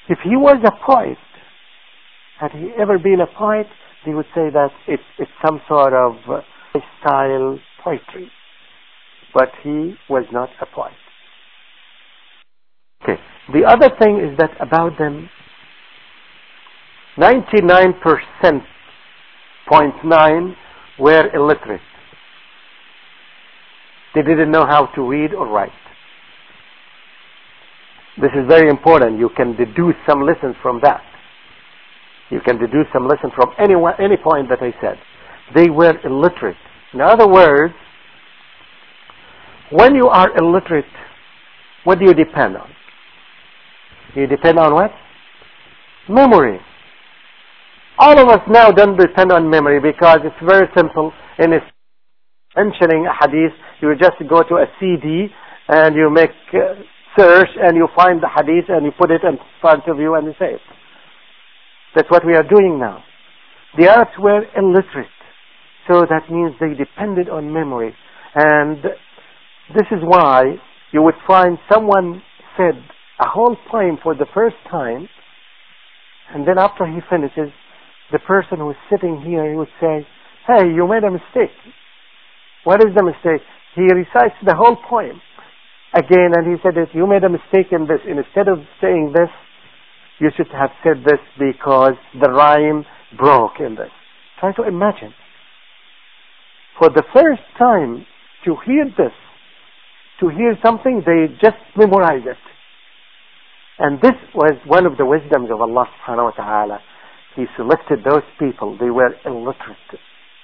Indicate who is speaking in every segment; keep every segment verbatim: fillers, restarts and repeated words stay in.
Speaker 1: If he was a poet, had he ever been a poet, he would say that it's, it's some sort of uh, style poetry. But he was not a poet. Okay. The other thing is that about them, ninety-nine percent point nine were illiterate. They didn't know how to read or write. This is very important. You can deduce some lessons from that. You can deduce some lessons from any, any point that I said. They were illiterate. In other words, when you are illiterate, what do you depend on? You depend on what? Memory. All of us now don't depend on memory because it's very simple. In its mentioning a hadith, you just go to a C D and you make uh, search and you find the hadith and you put it in front of you and you say it. That's what we are doing now. The Arabs were illiterate. So that means they depended on memory. And this is why you would find someone said a whole poem for the first time, and then after he finishes, the person who is sitting here, he would say, hey, you made a mistake. What is the mistake? He recites the whole poem again, and he said that you made a mistake in this. Instead of saying this, you should have said this because the rhyme broke in this. Try to imagine. For the first time to hear this, to hear something, they just memorize it. And this was one of the wisdoms of Allah subhanahu wa ta'ala. He selected those people. They were illiterate.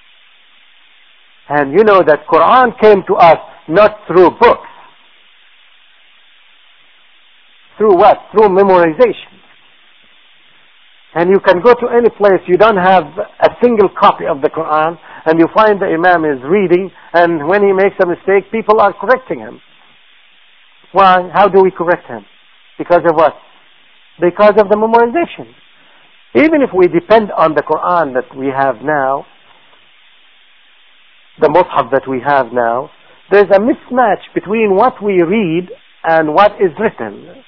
Speaker 1: And you know that Quran came to us not through books. Through what? Through memorization. And you can go to any place, you don't have a single copy of the Quran, and you find the Imam is reading, and when he makes a mistake, people are correcting him. Why? How do we correct him? Because of what? Because of the memorization. Even if we depend on the Quran that we have now, the Mus'haf that we have now, there's a mismatch between what we read and what is written.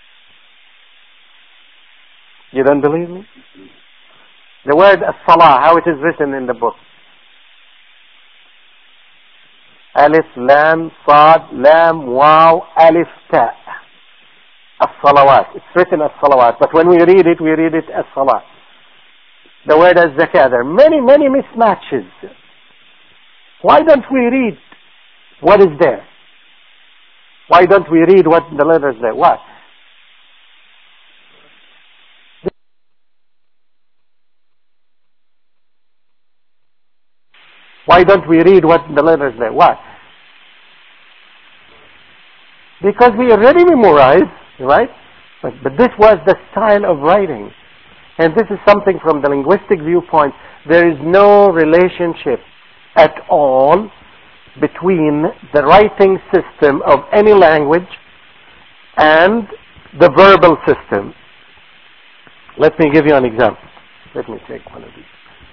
Speaker 1: You don't believe me? The word as-salah, how it is written in the book. Alif, Lam, Sad, Lam, Waw, Alif, Ta. As-salawat. It's written as-salawat. But when we read it, we read it as salah. The word as-zakah. There are many, many mismatches. Why don't we read what is there? Why don't we read what the letters there? Why? Why don't we read what the letters there? Why? Because we already memorized, right? But, but this was the style of writing. And this is something from the linguistic viewpoint. There is no relationship at all between the writing system of any language and the verbal system. Let me give you an example. Let me take one of these.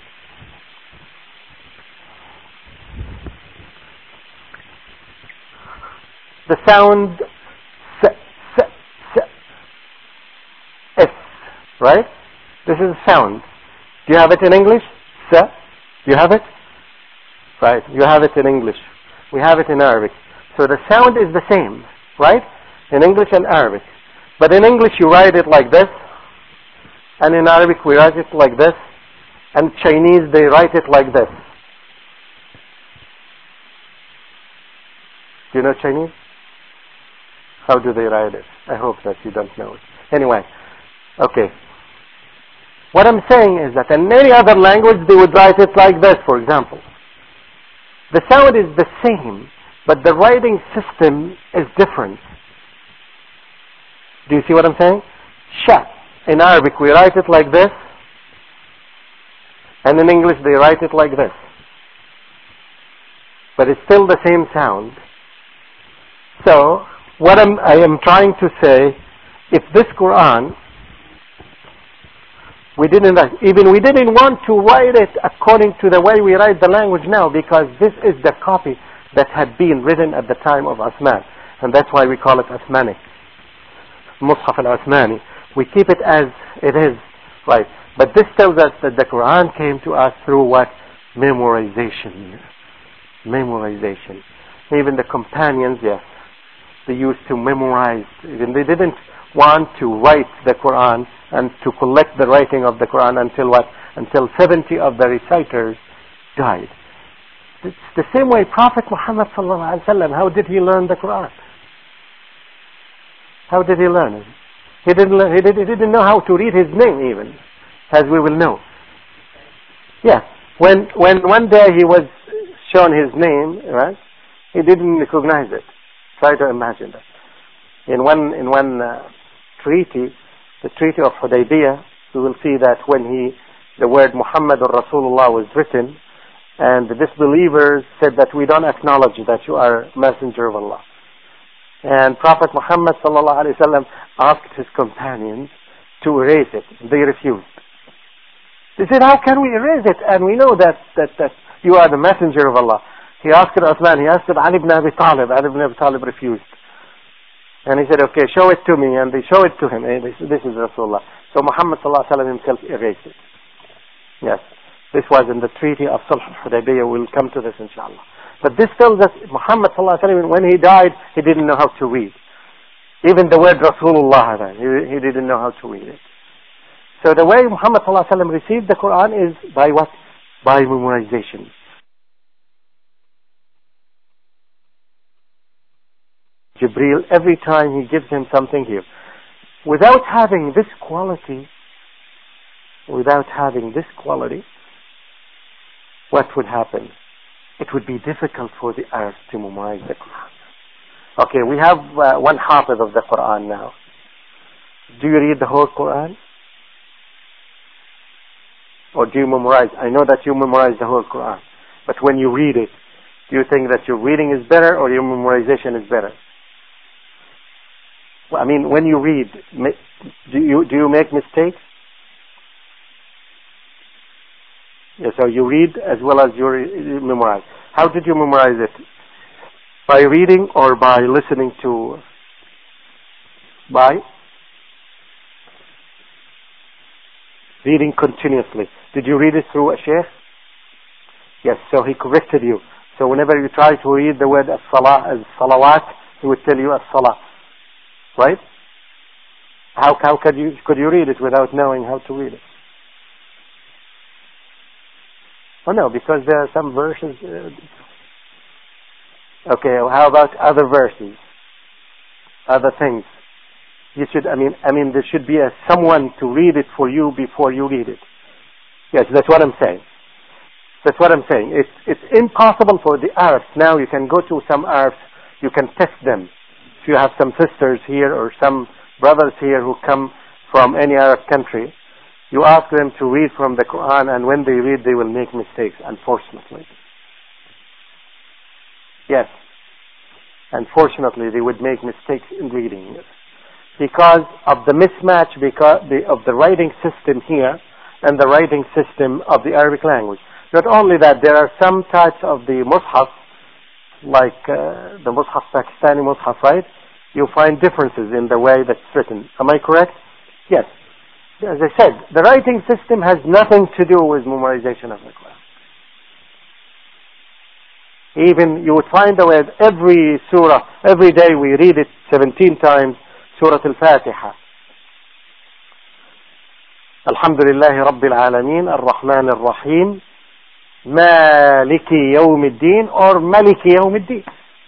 Speaker 1: The sound s, s, s, s, right? This is a sound. Do you have it in English? S? Do you have it? Right, you have it in English. We have it in Arabic. So the sound is the same, right? In English and Arabic. But in English you write it like this, and in Arabic we write it like this, and Chinese they write it like this. Do you know Chinese? How do they write it? I hope that you don't know it. Anyway, okay. What I'm saying is that in any other language they would write it like this, for example. The sound is the same, but the writing system is different. Do you see what I'm saying? Sha. In Arabic we write it like this, and in English they write it like this. But it's still the same sound. So, what I'm, I am trying to say, if this Quran, we didn't, even we didn't want to write it according to the way we write the language now, because this is the copy that had been written at the time of Uthman. And that's why we call it Uthmanic. Mus'haf al-Uthmani. We keep it as it is, right? But this tells us that the Quran came to us through what? Memorization. Memorization. Even the companions, yes, they used to memorize. Even they didn't want to write the Quran and to collect the writing of the Quran until what? Until seventy of the reciters died. It's the same way Prophet Muhammad sallallahu alaihi wasallam, how did he learn the Quran? How did he learn it? He didn't, learn, he, did, he didn't know how to read his name even, as we will know. Yeah, when, when one day he was shown his name, right, he didn't recognize it. Try to imagine that. In one, in one uh, treaty, the Treaty of Hudaybiyah, we will see that when he, the word Muhammad or Rasulullah was written, and the disbelievers said that we don't acknowledge that you are messenger of Allah. And Prophet Muhammad sallallahu alaihi wasallam asked his companions to erase it. They refused. They said, how can we erase it? And we know that, that, that you are the messenger of Allah. He asked Uthman, he asked Ali ibn Abi Talib. Ali ibn Abi Talib refused. And he said, okay, show it to me. And they show it to him. And they said, this is Rasulullah. So Muhammad sallallahu alaihi wasallam himself erased it. Yes. This was in the Treaty of Sulh al-Hudaybiyah. We'll come to this inshallah. But this tells us Muhammad sallallahu alaihi wasallam, when he died, he didn't know how to read. Even the word Rasulullah, he, he didn't know how to read it. So the way Muhammad sallallahu alaihi wasallam received the Quran is by what? By memorization. Jibreel, every time he gives him something here, without having this quality, without having this quality, what would happen? It would be difficult for the Arabs to memorize the Quran. Okay, we have uh, one hafiz of the Quran now. Do you read the whole Quran? Or do you memorize? I know that you memorize the whole Quran. But when you read it, do you think that your reading is better or your memorization is better? Well, I mean, when you read, do you, do you make mistakes? Yes, so you read as well as you, re- you memorize. How did you memorize it? By reading or by listening to? By? Reading continuously. Did you read it through a sheikh? Yes, so he corrected you. So whenever you try to read the word as-salah, as-salawat, he would tell you as-salah. Right? How, how could you, could you read it without knowing how to read it? Oh no, because there are some verses. Uh, okay, well, how about other verses? Other things. You should, I mean, I mean, there should be a, someone to read it for you before you read it. Yes, that's what I'm saying. That's what I'm saying. It's, it's impossible for the Arabs. Now you can go to some Arabs, you can test them. If you have some sisters here or some brothers here who come from any Arab country, you ask them to read from the Quran, and when they read, they will make mistakes, unfortunately. Yes. Unfortunately, they would make mistakes in reading it. Because of the mismatch because the, of the writing system here and the writing system of the Arabic language. Not only that, there are some types of the mushaf, like uh, the mushaf, Pakistani mushaf, right? You find differences in the way that's written. Am I correct? Yes. As I said, the writing system has nothing to do with memorization of the Quran. Even you would find the way every surah, every day we read it seventeen times, Surah Al-Fatiha. Alhamdulillahi Rabbil Alameen, Ar-Rahman Ar-Rahim, Maliki Yawm Ad-Din, or Maliki Yawm Ad-Din.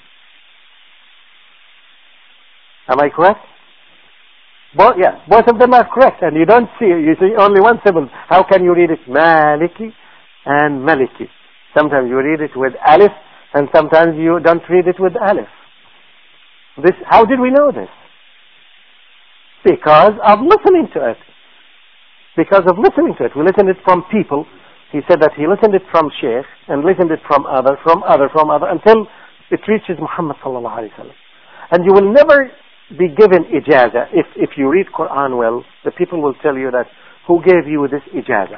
Speaker 1: Am I correct? Both, yeah, both of them are correct, and you don't see, you see only one syllable. How can you read it Maliki and Maliki? Sometimes you read it with Alif, and sometimes you don't read it with Alif. This, how did we know this? Because of listening to it. Because of listening to it. We listened it from people. He said that he listened it from Sheikh, and listened it from other, from other, from other, until it reaches Muhammad sallallahu alaihi wasallam. And you will never be given ijaza. If if you read Quran well, the people will tell you that who gave you this ijaza?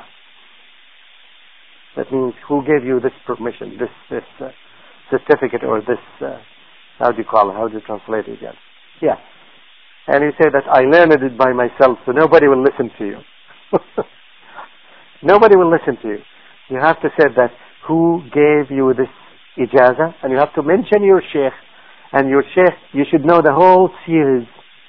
Speaker 1: That means who gave you this permission, this this uh, certificate, or this uh, how do you call it? How do you translate it again? Yeah. and you say that I learned it by myself, so nobody will listen to you. Nobody will listen to you. You have to say that who gave you this ijazah, and you have to mention your sheikh, and your sheikh, you should know the whole series,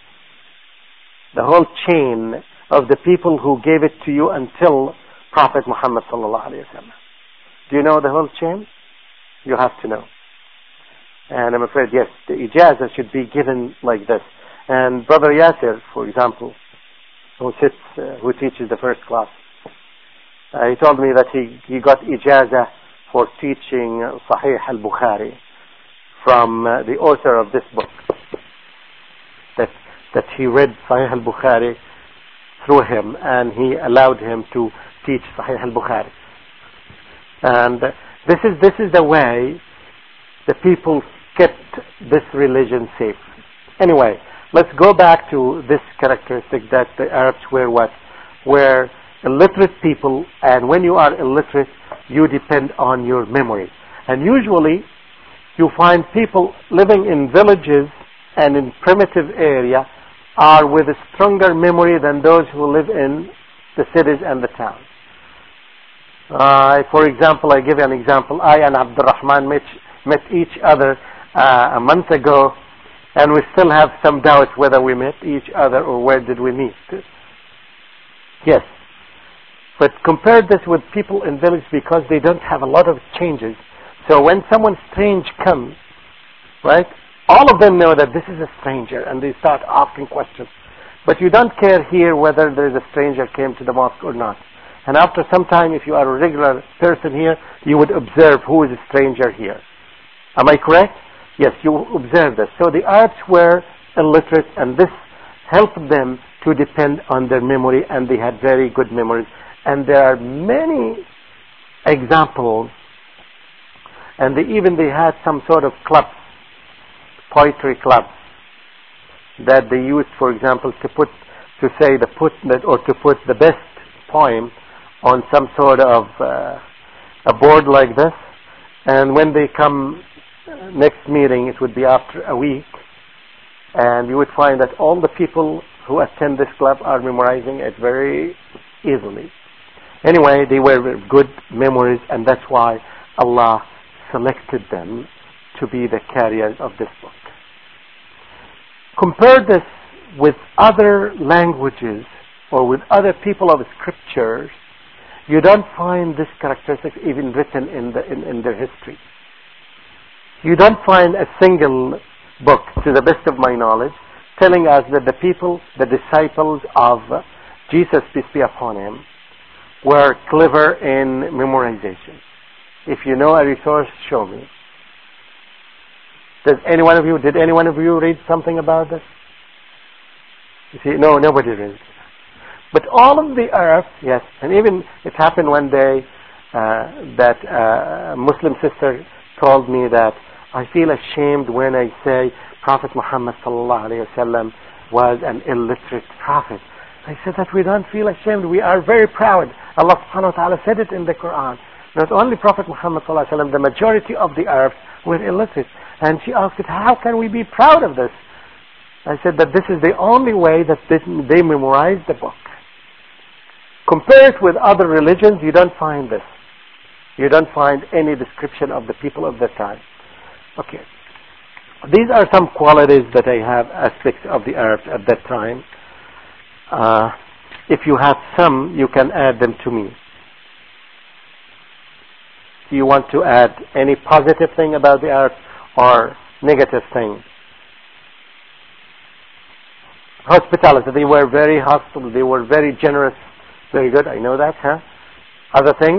Speaker 1: the whole chain of the people who gave it to you until Prophet Muhammad sallallahu alaihi wasallam. Do you know the whole chain? You have to know. And I'm afraid, yes, the ijazah should be given like this. And Brother Yasir, for example, who sits, uh, who teaches the first class, uh, he told me that he, he got ijazah for teaching Sahih al-Bukhari from uh, the author of this book. That that he read Sahih al-Bukhari through him, and he allowed him to teach Sahih al-Bukhari. And uh, this is this is the way the people kept this religion safe. Anyway, let's go back to this characteristic that the Arabs were what? Were illiterate people, and when you are illiterate, you depend on your memory. And usually, you find people living in villages and in primitive area are with a stronger memory than those who live in the cities and the towns. Uh, for example, I give you an example. I and Abdurrahman met, met each other uh, a month ago, and we still have some doubts whether we met each other or where did we meet. Yes. But compare this with people in villages, because they don't have a lot of changes. So when someone strange comes, right, all of them know that this is a stranger, and they start asking questions. But you don't care here whether there is a stranger came to the mosque or not. And after some time, if you are a regular person here, you would observe who is a stranger here. Am I correct? Yes, you observe this. So the Arabs were illiterate, and this helped them to depend on their memory, and they had very good memories. And there are many examples, and they even they had some sort of clubs, poetry clubs, that they used, for example, to put, to say the put or to put the best poem on some sort of uh, a board like this, and when they come uh, next meeting, it would be after a week, and you would find that all the people who attend this club are memorizing it very easily. Anyway, they were good memories, and that's why Allah selected them to be the carriers of this book. Compare this with other languages or with other people of scriptures. You don't find this characteristic even written in, the, in, in their history. You don't find a single book, to the best of my knowledge, telling us that the people, the disciples of Jesus, peace be upon him, were clever in memorization. If you know a resource, show me. Does any one of you, did any one of you read something about this? You see, no, nobody read. But all of the Arabs, yes, and even it happened one day uh, that uh, a Muslim sister told me that I feel ashamed when I say Prophet Muhammad sallallahu alaihi wasallam was an illiterate prophet. I said that we don't feel ashamed. We are very proud. Allah subhanahu wa ta'ala said it in the Quran. Not only Prophet Muhammad sallallahu alaihi wasallam, the majority of the Arabs were illiterate. And she asked it, how can we be proud of this? I said that this is the only way that they, they memorize the book. Compare it with other religions, you don't find this. You don't find any description of the people of the time. Okay. These are some qualities that I have, aspects of the Arabs at that time. Uh, if you have some, you can add them to me. Do you want to add any positive thing about the Arabs or negative thing? Hospitality. They were very hospitable. They were very generous. Very good. I know that, huh? Other things?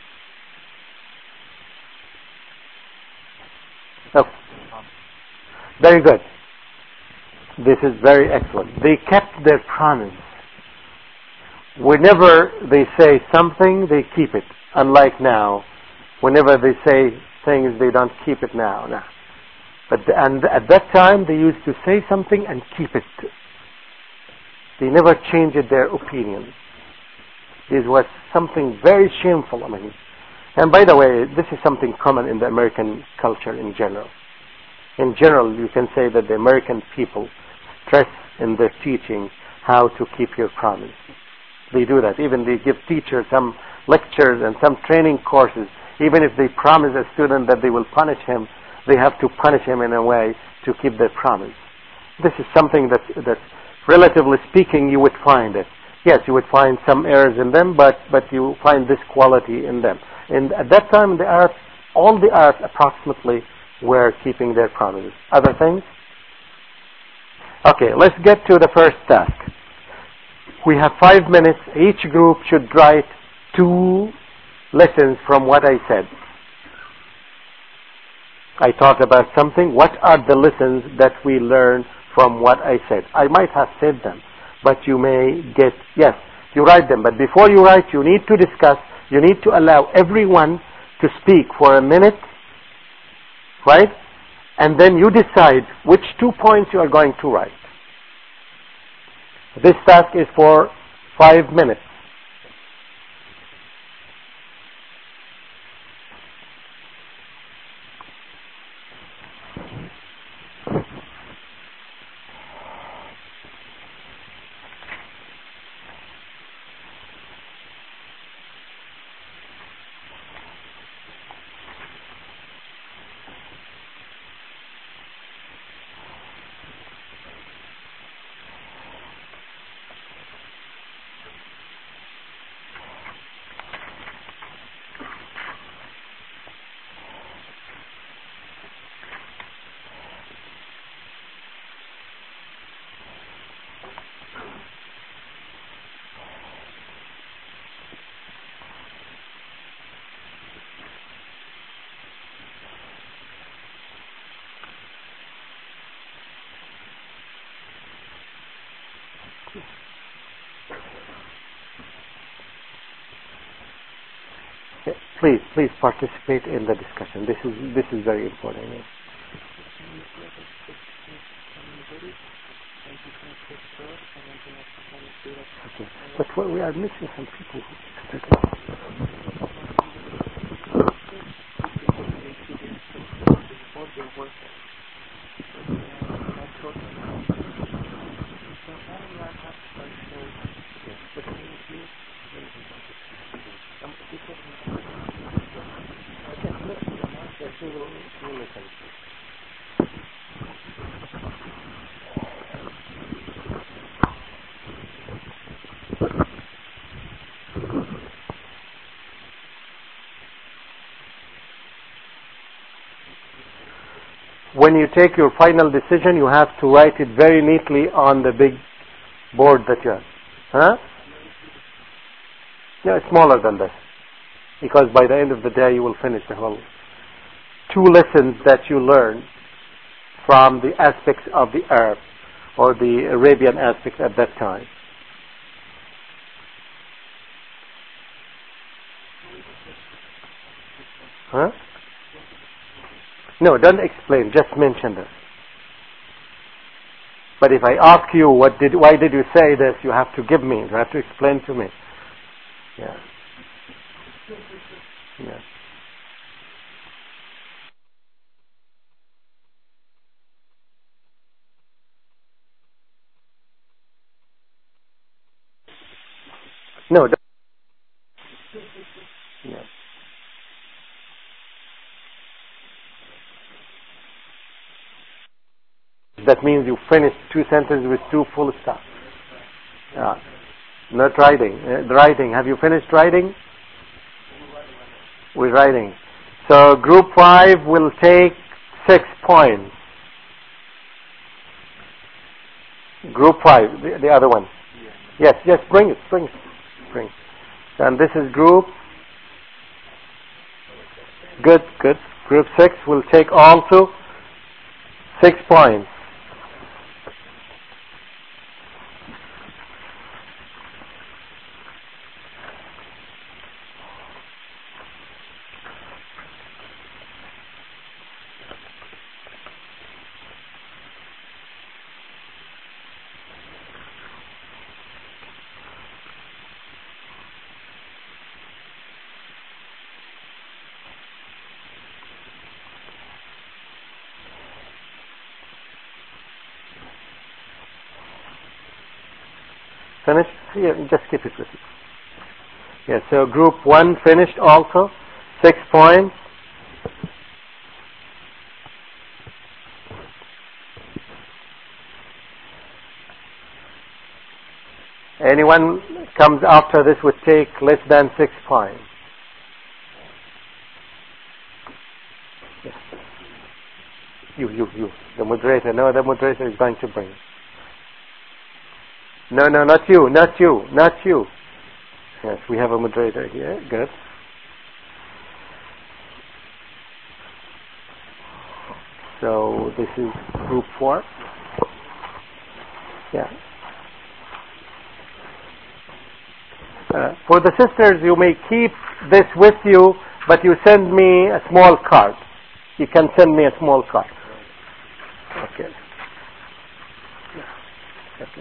Speaker 1: Oh. Very good. This is very excellent. They kept their promise. Whenever they say something, they keep it. Unlike now, whenever they say things, they don't keep it now. now. But the, and at that time, they used to say something and keep it. They never changed their opinion. This was something very shameful. I mean, and by the way, this is something common in the American culture in general. In general, you can say that the American people stress in their teaching how to keep your promise. They do that. Even they give teachers some lectures and some training courses. Even if they promise a student that they will punish him, they have to punish him in a way to keep their promise. This is something that, that relatively speaking, you would find it. Yes, you would find some errors in them, but, but you find this quality in them. And at that time, the Arabs, all the Arabs approximately were keeping their promises. Other things? Okay, let's get to the first task. We have five minutes. Each group should write two lessons from what I said. I talked about something. What are the lessons that we learn from what I said? I might have said them, but you may get, yes, you write them. But before you write, you need to discuss. You need to allow everyone to speak for a minute, right? And then you decide which two points you are going to write. This task is for five minutes. Please, please participate in the discussion. This is this is very important. Okay. But what we are missing some people. When you take your final decision, you have to write it very neatly on the big board that you have. Huh? No, it's smaller than this. Because by the end of the day, you will finish the whole. Two lessons that you learn from the aspects of the Arab or the Arabian aspects at that time. Huh? No, don't explain. Just mention this. But if I ask you, what did, why did you say this? You have to give me. You have to explain to me. Yeah. Yeah. No. Don't. Yeah. That means you finished two sentences with two full stops. Yeah. Not writing. Uh, writing. Have you finished writing? We're writing. So group five will take six points. Group five, the, the other one. Yes, yes, bring it, bring it, bring it. And this is group. Good, good. Group six will take also six points. Finished? Yeah, just keep it with you. Yeah, so group one finished also. Six points. Anyone comes after this would take less than six points. Yes. You, you, you. The moderator. No, the moderator is going to bring. No, no, not you, not you, not you. Yes, we have a moderator here. Good. So this is group four. Yeah. Uh, for the sisters, you may keep this with you, but you send me a small card. You can send me a small card. Okay. Yeah. Okay.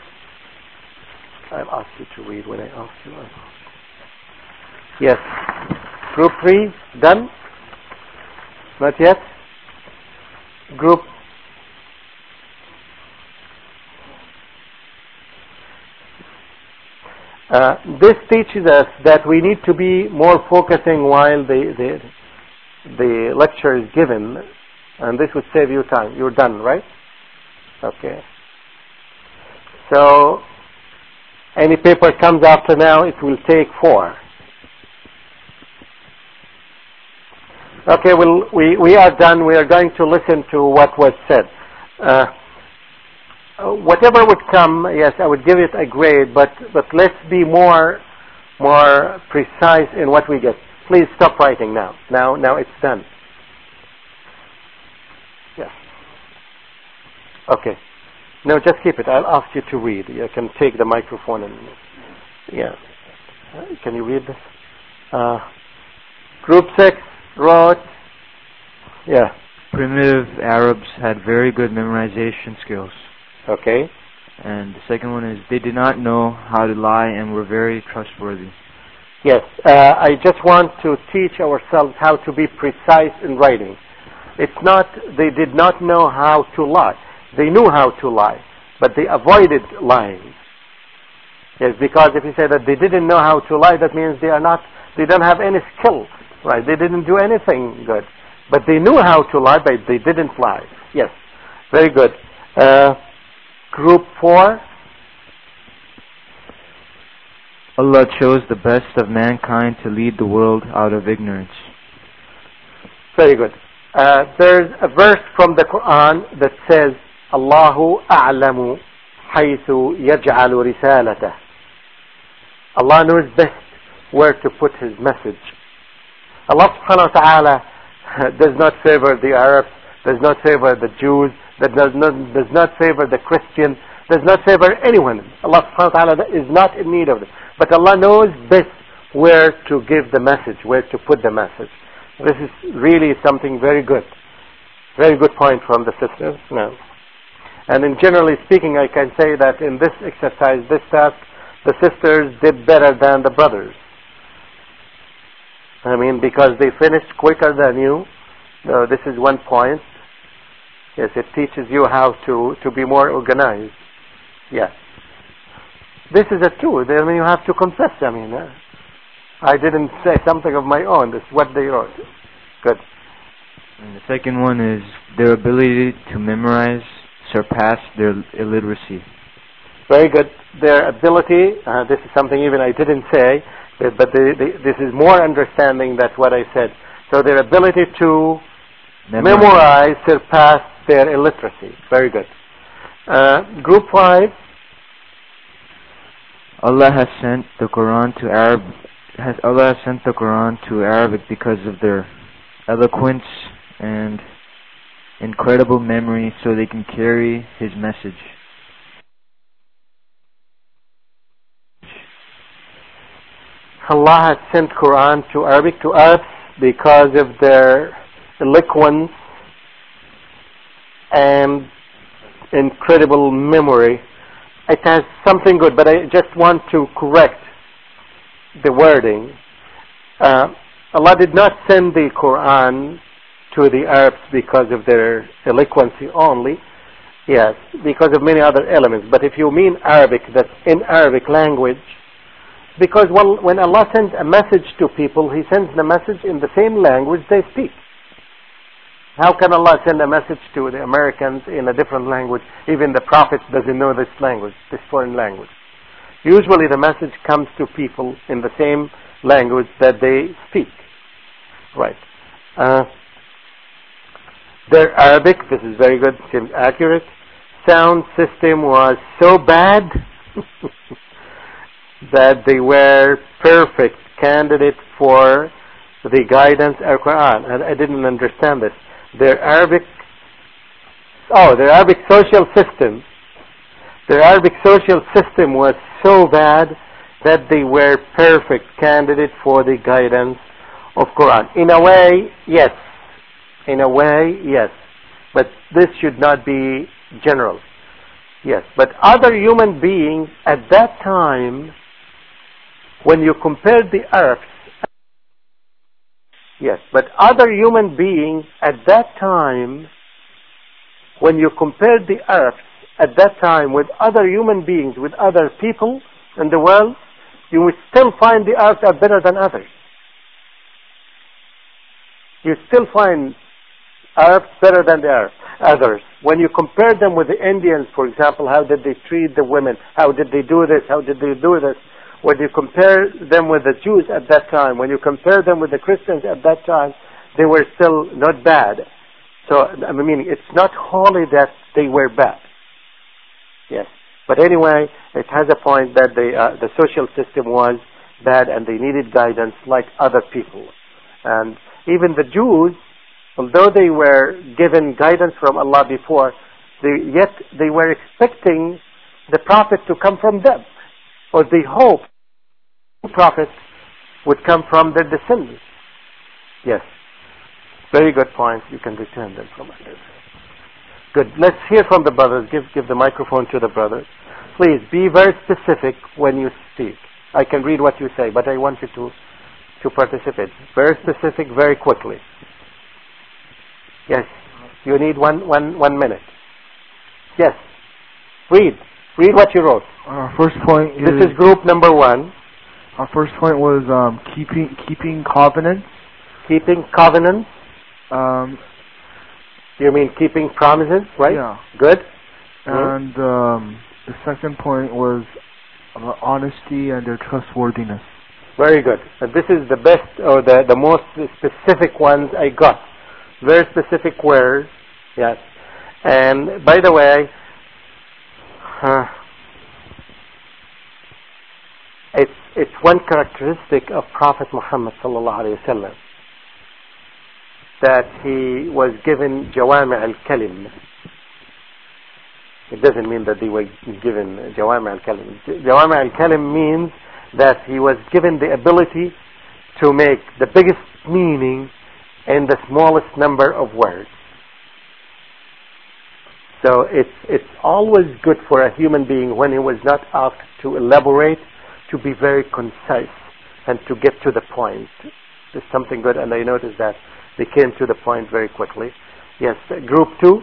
Speaker 1: I'll ask you to read when I ask you. Yes. Group three, done? Not yet? Group uh, this teaches us that we need to be more focusing while the, the the lecture is given, and this would save you time. You're done, right? Okay. So any paper comes after now, it will take four. Okay, well, we, we are done. We are going to listen to what was said. Uh, whatever would come, yes, I would give it a grade, but, but let's be more, more precise in what we get. Please stop writing now. Now, now it's done. Yes. Okay. No, just keep it. I'll ask you to read. You can take the microphone and, yeah. Uh, can you read this? Uh, group six wrote, yeah.
Speaker 2: Primitive Arabs had very good memorization skills.
Speaker 1: Okay.
Speaker 2: And the second one is they did not know how to lie and were very trustworthy.
Speaker 1: Yes. Uh, I just want to teach ourselves how to be precise in writing. It's not, they did not know how to lie. They knew how to lie, but they avoided lying. Yes, because if you say that they didn't know how to lie, that means they are not, they don't have any skill, right? They didn't do anything good. But they knew how to lie, but they didn't lie. Yes, very good. Uh, group four.
Speaker 2: Allah chose the best of mankind to lead the world out of ignorance.
Speaker 1: Very good. Uh, there's a verse from the Quran that says, Allahu a'lamu haythu yaj'alu risalatah. Allah knows best where to put His message. Allah subhanahu wa ta'ala does not favor the Arabs, does not favor the Jews, that does not, does not favor the Christians, does not favor anyone. Allah subhanahu wa ta'ala is not in need of it. But Allah knows best where to give the message, where to put the message. This is really something very good. Very good point from the sisters. No. And in generally speaking, I can say that in this exercise, this task, the sisters did better than the brothers. I mean, because they finished quicker than you. So this is one point. Yes, it teaches you how to, to be more organized. Yes. This is a two. I mean, you have to confess. I mean, uh, I didn't say something of my own. This is what they wrote. Good.
Speaker 2: And the second one is their ability to memorize surpassed their illiteracy.
Speaker 1: Very good. Their ability, uh, this is something even I didn't say, but they, they, this is more understanding than what I said. So their ability to memorize, memorize surpassed their illiteracy. Very good. Uh, group five.
Speaker 2: Allah has sent the Quran to Arab. Has Allah has sent the Quran to Arabic because of their eloquence and incredible memory, so they can carry His message.
Speaker 1: Allah has sent Quran to Arabic to us because of their eloquence and incredible memory. It has something good, but I just want to correct the wording. Uh, Allah did not send the Quran to the Arabs because of their eloquence only. Yes, because of many other elements. But if you mean Arabic, that's in Arabic language, because when, when Allah sends a message to people, He sends the message in the same language they speak. How can Allah send a message to the Americans in a different language? Even the Prophet doesn't know this language, this foreign language. Usually the message comes to people in the same language that they speak. Right. Uh, their Arabic, this is very good, seems accurate. Sound system was so bad that they were perfect candidate for the guidance of Quran. And I didn't understand this. Their Arabic, oh, their Arabic social system, their Arabic social system was so bad that they were perfect candidate for the guidance of Quran. In a way, yes. In a way, yes. But this should not be general. Yes. But other human beings at that time, when you compare the Arabs, yes, but other human beings at that time, when you compare the Arabs at that time with other human beings, with other people in the world, you will still find the Arabs are better than others. You still find Arabs better than the Arabs, others. When you compare them with the Indians, for example, how did they treat the women? How did they do this? How did they do this? When you compare them with the Jews at that time, when you compare them with the Christians at that time, they were still not bad. So, I mean, it's not wholly that they were bad. Yes. But anyway, it has a point that they, uh, the social system was bad and they needed guidance like other people. And even the Jews, although they were given guidance from Allah before, they, yet they were expecting the Prophet to come from them. Or they hoped the Prophet would come from their descendants. Yes. Very good point. You can return them from others. Good. Let's hear from the brothers. Give give the microphone to the brothers. Please be very specific when you speak. I can read what you say, but I want you to to participate. Very specific, very quickly. Yes. You need one one one minute. Yes. Read. Read what you wrote.
Speaker 2: Our first point is...
Speaker 1: This is group number one.
Speaker 2: Our first point was um, keeping keeping covenants.
Speaker 1: Keeping covenants.
Speaker 2: Um,
Speaker 1: you mean keeping promises, right?
Speaker 2: Yeah.
Speaker 1: Good.
Speaker 2: And um, the second point was uh, honesty and their trustworthiness.
Speaker 1: Very good. And this is the best or the, the most specific ones I got. Very specific words. Yes. And by the way, uh, it's it's one characteristic of Prophet Muhammad sallallahu alaihi wasallam that he was given jawami' al-kalim. It doesn't mean that they were given jawami' al-kalim. Jawami' al-kalim means that he was given the ability to make the biggest meaning in the smallest number of words. So it's it's always good for a human being when he was not asked to elaborate, to be very concise and to get to the point. There's something good, and I noticed that they came to the point very quickly. Yes, group two.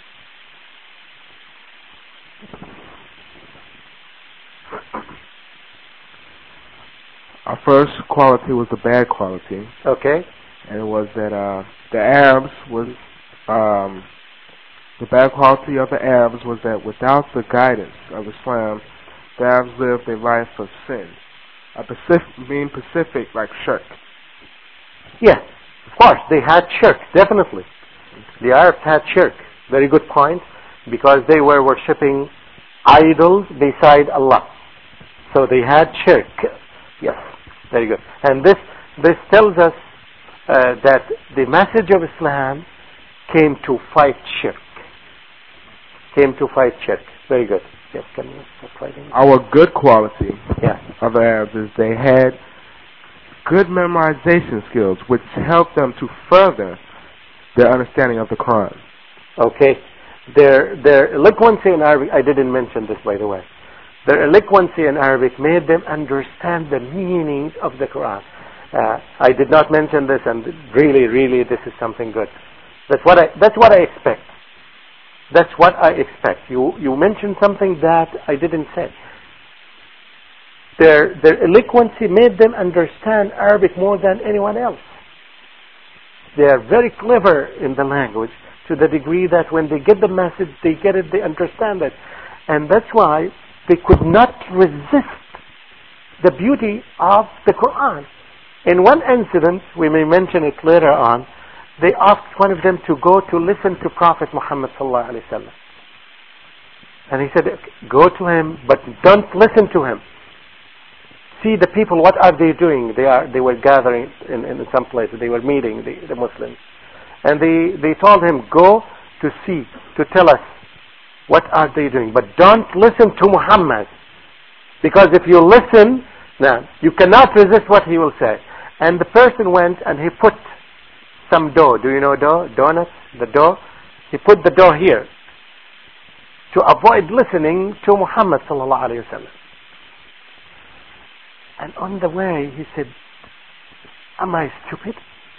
Speaker 2: Our first quality was the bad quality.
Speaker 1: Okay.
Speaker 2: And it was that uh, the Arabs was... Um, the bad quality of the Arabs was that without the guidance of Islam, the Arabs lived a life of sin. A Pacific, being Pacific like shirk.
Speaker 1: Yes, of course, they had shirk, definitely. The Arabs had shirk. Very good point, because they were worshipping idols beside Allah. So they had shirk. Yes, very good. And this this tells us uh, that the message of Islam came to fight shirk. Came to fight shirk. Very good. Yes, can you stop writing?
Speaker 2: Our good quality
Speaker 1: yeah.
Speaker 2: of the Arabs is they had good memorization skills, which helped them to further their understanding of the Quran.
Speaker 1: Okay. Their their eloquency in Arabic, I didn't mention this by the way. Their eloquency in Arabic made them understand the meaning of the Quran. Uh, I did not mention this, and really, really, this is something good. That's what I that's what I expect. That's what I expect. You you mentioned something that I didn't say. Their their eloquency made them understand Arabic more than anyone else. They are very clever in the language to the degree that when they get the message, they get it, they understand it. And that's why they could not resist the beauty of the Quran. In one incident, we may mention it later on, they asked one of them to go to listen to Prophet Muhammad sallallahu alaihi wasallam. And he said, go to him, but don't listen to him. See the people, what are they doing? They are they were gathering in, in some places, they were meeting the, the Muslims. And they, they told him, go to see, to tell us what are they doing. But don't listen to Muhammad. Because if you listen, now you cannot resist what he will say. And the person went and he put some dough. Do you know dough? Donuts? The dough? He put the dough here to avoid listening to Muhammad sallallahu alayhi wa sallam. And on the way he said, am I stupid?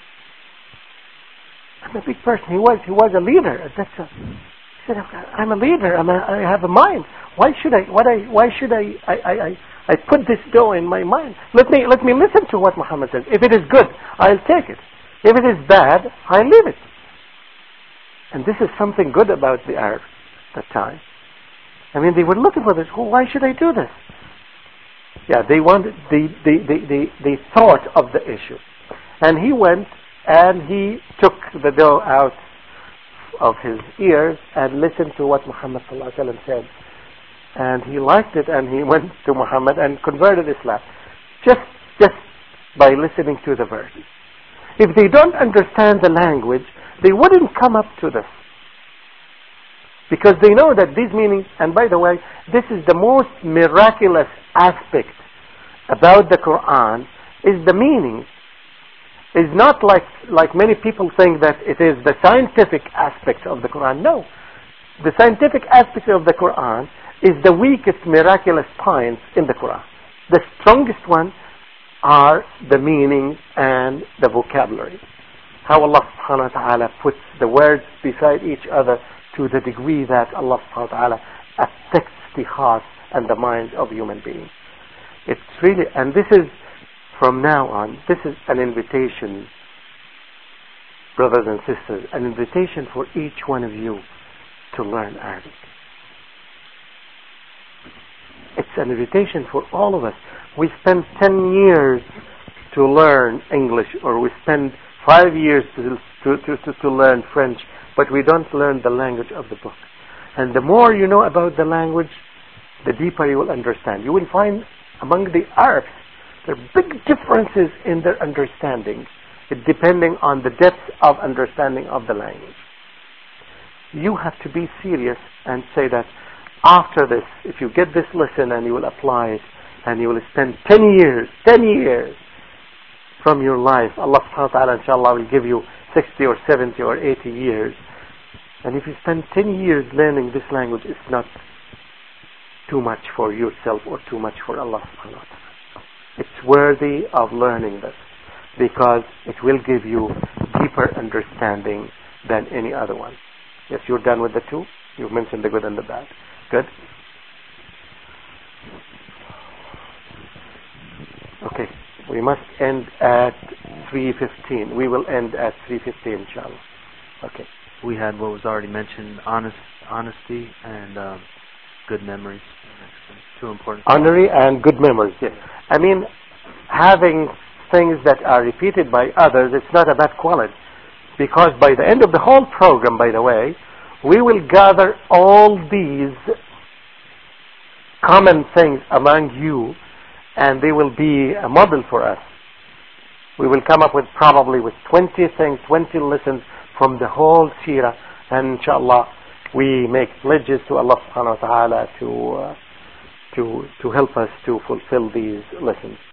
Speaker 1: I'm a big person. He was he was a leader at that time. He said, I'm a leader. I'm a, I have a mind. Why should I what I why should I I, I, I I put this dough in my mind? Let me let me listen to what Muhammad says. If it is good, I'll take it. If it is bad, I'll leave it. And this is something good about the Arabs at that time. I mean, they were looking for this. Well, why should I do this? Yeah, they wanted, they, they, they, they, they thought of the issue. And he went and he took the dough out of his ears and listened to what Muhammad sallallahu alaihi wasallam said. And he liked it and he went to Muhammad and converted Islam. Just, just by listening to the verses. If they don't understand the language, they wouldn't come up to this. Because they know that these meanings, and by the way, this is the most miraculous aspect about the Quran, is the meaning. It's not like, like many people think that it is the scientific aspect of the Quran. No. The scientific aspect of the Quran is the weakest miraculous points in the Quran. The strongest one are the meaning and the vocabulary. How Allah subhanahu wa ta'ala puts the words beside each other to the degree that Allah subhanahu wa ta'ala affects the heart and the mind of human beings. It's really, and this is from now on, this is an invitation, brothers and sisters, an invitation for each one of you to learn Arabic. It's an invitation for all of us. We spend ten years to learn English, or we spend five years to, to, to, to learn French, but we don't learn the language of the book. And the more you know about the language, the deeper you will understand. You will find among the Arabs, there are big differences in their understanding, depending on the depth of understanding of the language. You have to be serious and say that after this, if you get this lesson and you will apply it, and you will spend ten years, ten years from your life, Allah subhanahu wa ta'ala inshallah will give you sixty or seventy or eighty years. And if you spend ten years learning this language, it's not too much for yourself or too much for Allah subhanahu wa ta'ala. It's worthy of learning this, because it will give you deeper understanding than any other one. Yes, you're done with the two? You've mentioned the good and the bad. Good? Okay, we must end at three fifteen. We will end at three fifteen, inshallah. Okay.
Speaker 2: We had what was already mentioned, honest, honesty and um, good memories. Two important.
Speaker 1: Honesty and good memories, yes. I mean, having things that are repeated by others, it's not a bad quality. Because by the end of the whole program, by the way, we will gather all these common things among you, and they will be a model for us. We will come up with probably with twenty things, twenty lessons from the whole seerah, and inshallah we make pledges to Allah subhanahu wa ta'ala to, uh, to, to help us to fulfill these lessons.